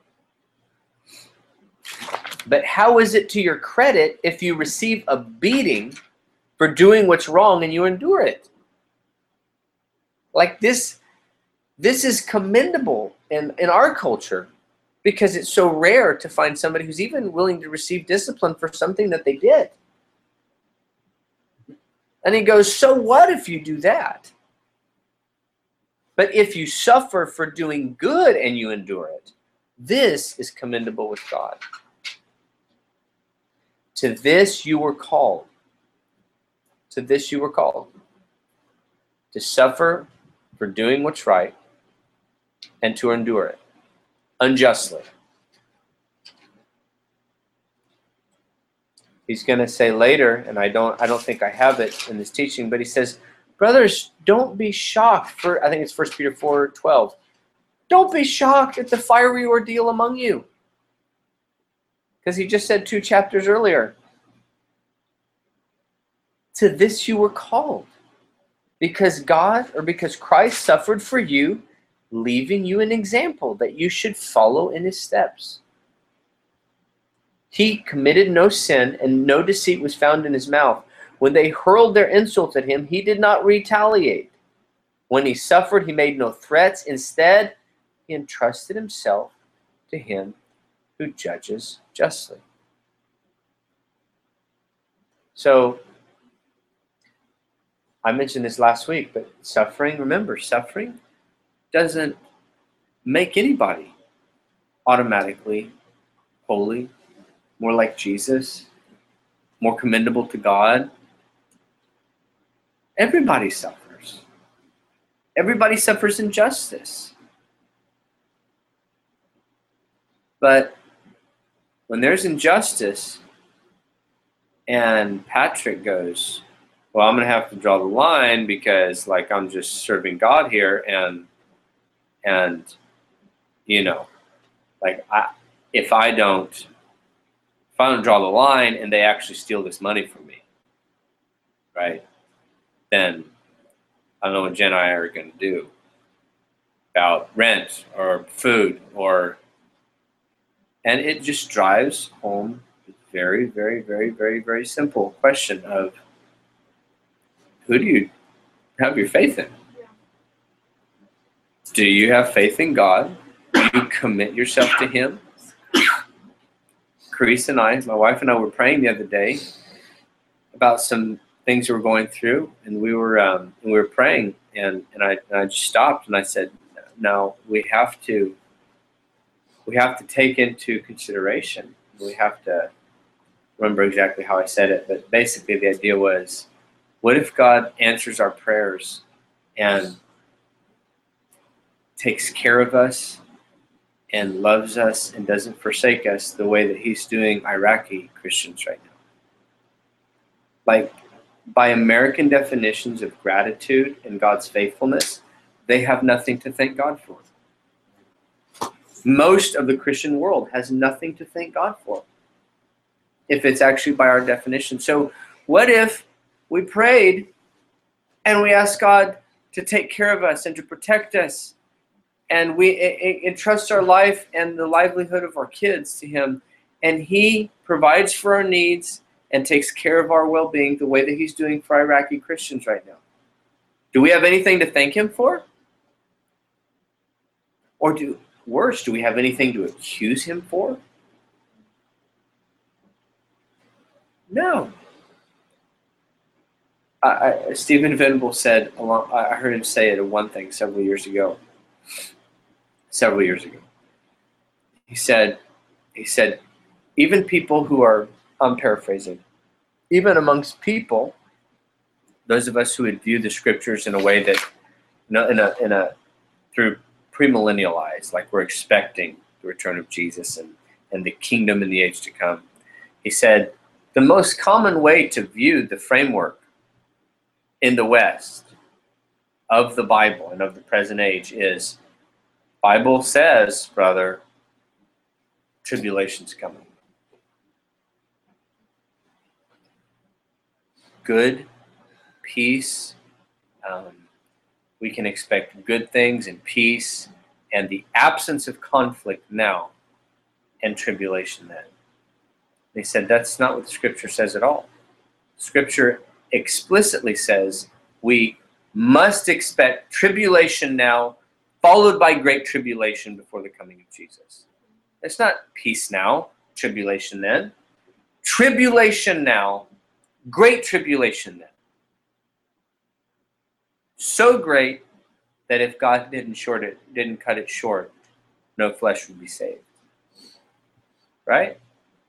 But how is it to your credit if you receive a beating for doing what's wrong and you endure it? Like this is commendable in our culture because it's so rare to find somebody who's even willing to receive discipline for something that they did. And he goes, so what if you do that? But if you suffer for doing good and you endure it, this is commendable with God. To this you were called. To this you were called. To suffer for doing what's right and to endure it unjustly. He's going to say later, and I don't think I have it in this teaching, but he says, brothers, don't be shocked for, I think it's 1 Peter 4:12. Don't be shocked at the fiery ordeal among you. Because he just said 2 chapters earlier. To this you were called. Because Christ suffered for you, leaving you an example that you should follow in his steps. He committed no sin, and no deceit was found in his mouth. When they hurled their insults at him, he did not retaliate. When he suffered, he made no threats. Instead, he entrusted himself to him who judges justly. So, I mentioned this last week, but remember, suffering doesn't make anybody automatically holy, more like Jesus, more commendable to God. Everybody suffers. Everybody suffers injustice. But when there's injustice and Patrick goes, well, I'm going to have to draw the line because I'm just serving God here and if I don't draw the line and they actually steal this money from me, right? Then I don't know what Jen and I are going to do about rent or food and it just drives home a very, very, very, very, very simple question of who do you have your faith in? Yeah. Do you have faith in God? Do you commit yourself to him? Carice and I, my wife and I were praying the other day about some things we were going through, and we were praying, and I just stopped and I said, "No, we have to take into consideration. We have to remember exactly how I said it, but basically the idea was, what if God answers our prayers and takes care of us and loves us and doesn't forsake us the way that he's doing Iraqi Christians right now? Like, by American definitions of gratitude and God's faithfulness, they have nothing to thank God for. Most of the Christian world has nothing to thank God for, if it's actually by our definition. So what if we prayed and we asked God to take care of us and to protect us, and we entrust our life and the livelihood of our kids to him, and he provides for our needs and takes care of our well-being the way that he's doing for Iraqi Christians right now? Do we have anything to thank him for? Or do we have anything to accuse him for? No. Stephen Venable said, I heard him say it at one thing several years ago. He said, even people who are, I'm paraphrasing, even amongst people, those of us who would view the scriptures in a way that, through premillennial eyes, like we're expecting the return of Jesus and the kingdom in the age to come. He said, the most common way to view the framework in the West of the Bible and of the present age is, Bible says, brother, tribulation's coming. Good, peace, we can expect good things and peace and the absence of conflict now and tribulation then. They said that's not what the scripture says at all. Scripture explicitly says we must expect tribulation now, followed by great tribulation before the coming of Jesus. It's not peace now, tribulation then. Tribulation now, great tribulation then. so great that if God didn't cut it short, no flesh would be saved. Right?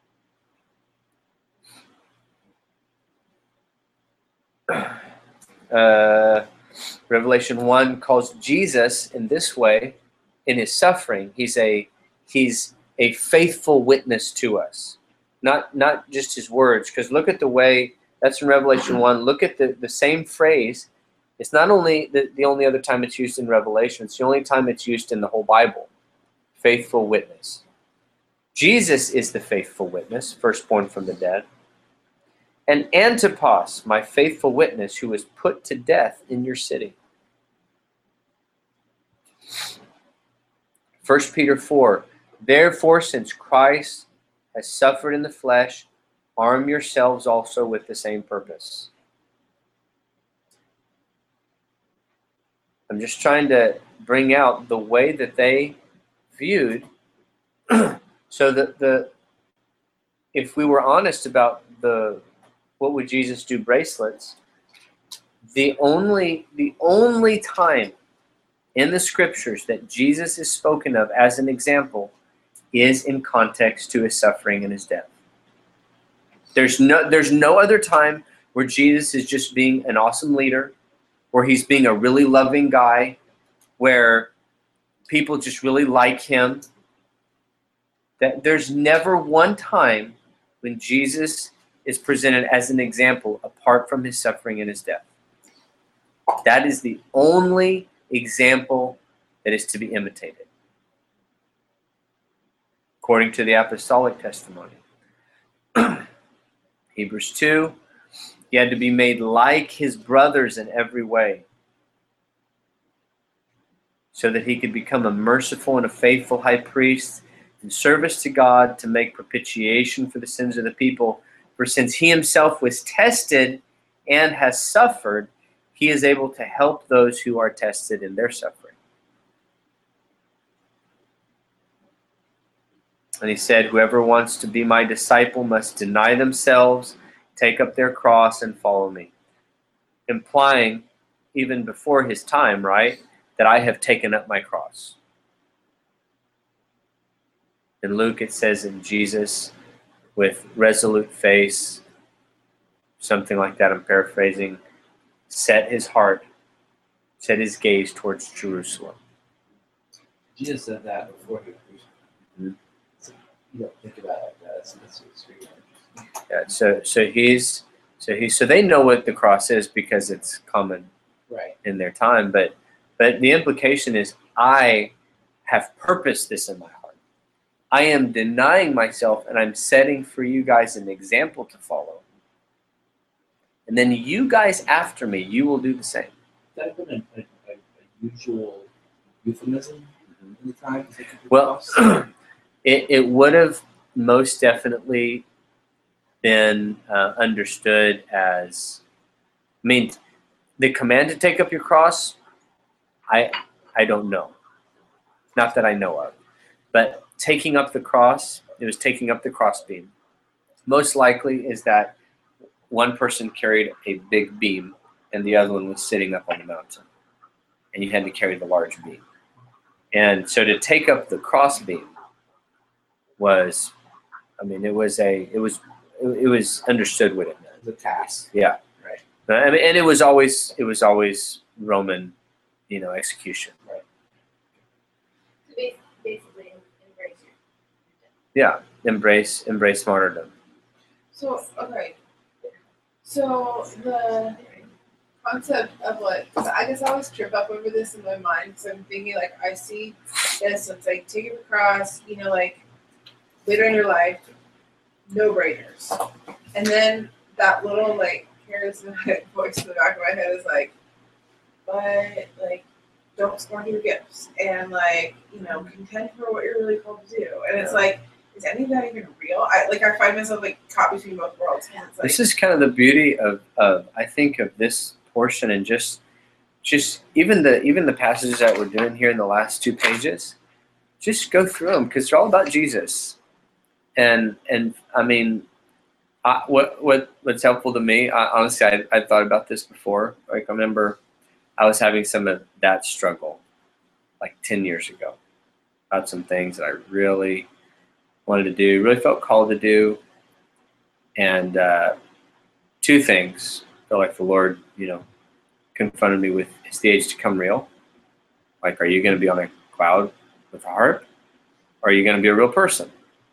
Revelation 1 calls Jesus in this way, in his suffering, he's a faithful witness to us. Not just his words, because look at the way, that's in Revelation 1, look at the same phrase. It's not only the only other time it's used in Revelation, it's the only time it's used in the whole Bible. Faithful witness. Jesus is the faithful witness, firstborn from the dead. And Antipas, my faithful witness, who was put to death in your city. 1 Peter 4, therefore, since Christ has suffered in the flesh, arm yourselves also with the same purpose. I'm just trying to bring out the way that they viewed, so that if we were honest about what would Jesus do bracelets, the only time in the scriptures that Jesus is spoken of as an example is in context to his suffering and his death. There's no other time where Jesus is just being an awesome leader, where he's being a really loving guy, where people just really like him. That there's never one time when Jesus is presented as an example apart from his suffering and his death. That is the only example that is to be imitated, according to the apostolic testimony. Hebrews 2, he had to be made like his brothers in every way, so that he could become a merciful and a faithful high priest in service to God to make propitiation for the sins of the people. For since he himself was tested and has suffered, he is able to help those who are tested in their suffering. And he said, whoever wants to be my disciple must deny themselves, take up their cross, and follow me. Implying, even before his time, right, that I have taken up my cross. In Luke, it says in Jesus, with resolute face, something like that, I'm paraphrasing, set his gaze towards Jerusalem. Jesus said that before he was crucified. Mm-hmm. So you don't think about it like that. That's really Yeah, so they know what the cross is because it's common in their time, but the implication is I have purposed this in my heart. I am denying myself, and I'm setting for you guys an example to follow. And then you guys after me, you will do the same. That been a usual euphemism in the time? Well, it would have most definitely been understood as, I mean, the command to take up your cross, I don't know. Not that I know of. But taking up the cross, it was taking up the crossbeam. Most likely is that one person carried a big beam and the other one was sitting up on the mountain. And you had to carry the large beam. And so to take up the crossbeam was, I mean, it was understood what it meant. The task. Yeah. Right. I mean, and it was always Roman, execution. Right. Basically embrace your Yeah, embrace martyrdom. So, okay. So the concept of because I guess I always trip up over this in my mind because I'm thinking I see this, it's take up a cross, later in your life, no brainers. And then that little charismatic voice in the back of my head is but don't scorn your gifts and contend for what you're really called to do. And it's is any of that even real? I find myself caught between both worlds. And it's this is kind of the beauty of I think of this portion, and just even the passages that we're doing here in the last 2 pages, just go through them because they're all about Jesus. And I mean, what's helpful to me, honestly, I thought about this before. I remember I was having some of that struggle like 10 years ago about some things that I really wanted to do, really felt called to do. And two things felt like the Lord, confronted me with, is the age to come real? Like, are you going to be on a cloud with a harp? Or are you going to be a real person?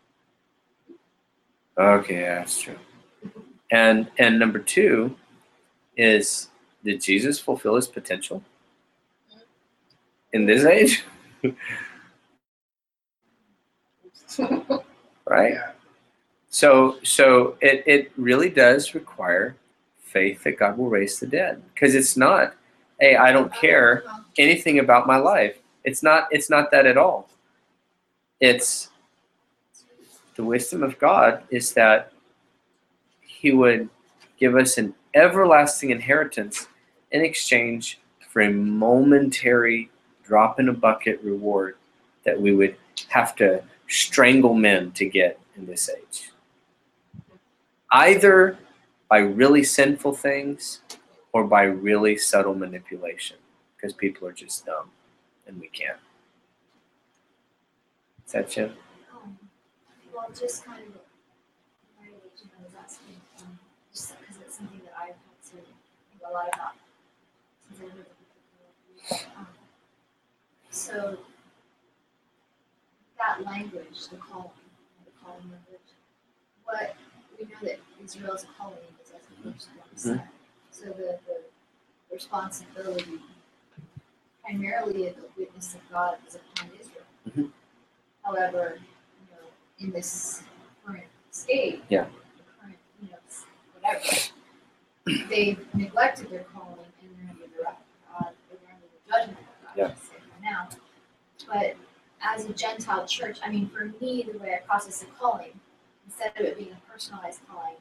Okay, yeah, that's true. And number two is, did Jesus fulfill his potential in this age? Right? Yeah. So it really does require faith that God will raise the dead. Because it's not, hey, I don't care anything about my life. It's not that at all. It's the wisdom of God is that he would give us an everlasting inheritance in exchange for a momentary drop in a bucket reward that we would have to strangle men to get in this age. Either by really sinful things or by really subtle manipulation, because people are just dumb and we can't. Is that Jim? Well, just kind of what I was asking, just because it's something that I've had to think a lot about since I lived with so that language, the calling language, what we know that Israel's calling is as a first one said. So the responsibility primarily of the witness of God is upon Israel. Mm-hmm. However, in this current state, Yeah. the current, whatever, they've neglected their calling and they're under the wrath of God, or they're under the judgment of God, Yeah. let's say for now. But as a Gentile church, I mean, for me, the way I process the calling, instead of it being a personalized calling,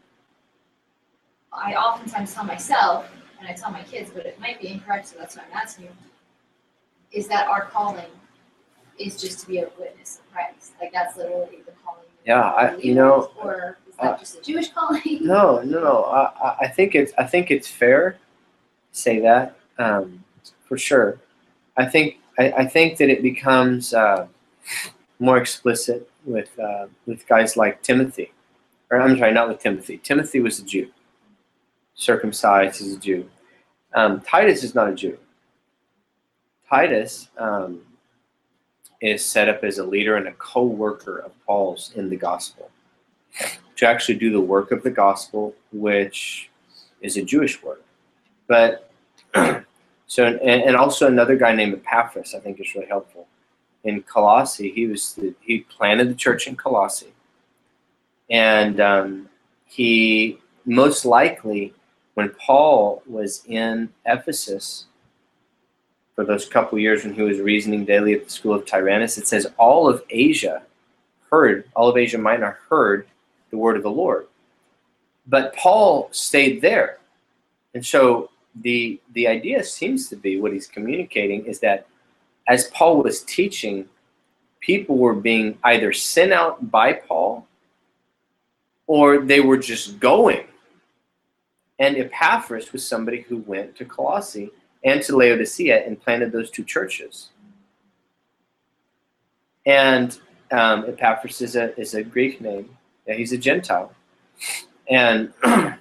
I oftentimes tell myself, and I tell my kids, but it might be incorrect, so that's why I'm asking you, is that our calling is just to be a witness of Christ. Like, that's literally the calling. Yeah, or is that just a Jewish calling? No. I think it's fair to say that, for sure. I think that it becomes more explicit with guys like Timothy, or I'm sorry, not with Timothy. Timothy was a Jew, circumcised as a Jew. Titus is not a Jew. Titus is set up as a leader and a co-worker of Paul's in the gospel, to actually do the work of the gospel, which is a Jewish work. But so, and also another guy named Epaphras, I think is really helpful. In Colossae, he planted the church in Colossae, and he most likely, when Paul was in Ephesus for those couple years when he was reasoning daily at the school of Tyrannus, it says all of Asia Minor heard the word of the Lord. But Paul stayed there. And so the idea seems to be, what he's communicating is that as Paul was teaching, people were being either sent out by Paul or they were just going. And Epaphras was somebody who went to Colossae and to Laodicea and planted those two churches. And Epaphras is a Greek name. Yeah, he's a Gentile. And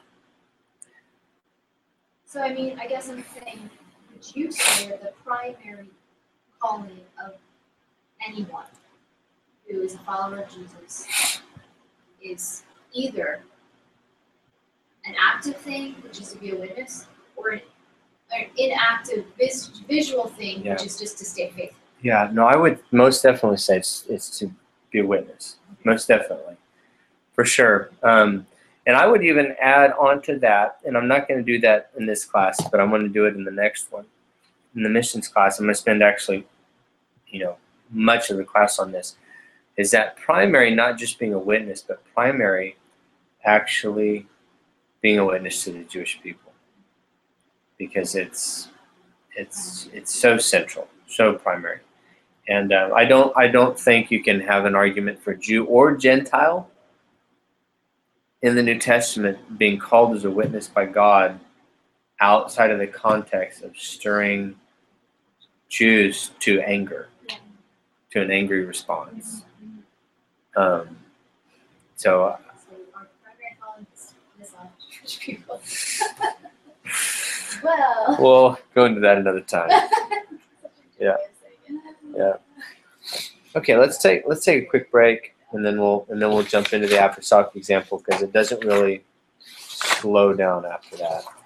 So, I mean, I guess I'm saying, would you say that the primary calling of anyone who is a follower of Jesus is either an active thing, which is to be a witness, or an inactive visual thing, Yeah. which is just to stay faithful? yeah, no, I would most definitely say it's to be a witness. Most definitely. For sure. And I would even add on to that, and I'm not going to do that in this class, but I'm going to do it in the next one. In the missions class, I'm going to spend actually, much of the class on this, is that primary not just being a witness, but primary actually being a witness to the Jewish people. Because it's so central, so primary. And I don't think you can have an argument for Jew or Gentile in the New Testament being called as a witness by God outside of the context of stirring Jews to anger, to an angry response. So So our primary calling is dishonest Jewish people. Well. we'll go into that another time. Yeah. Yeah. Okay, let's take a quick break, and then we'll jump into the apostolic example because it doesn't really slow down after that.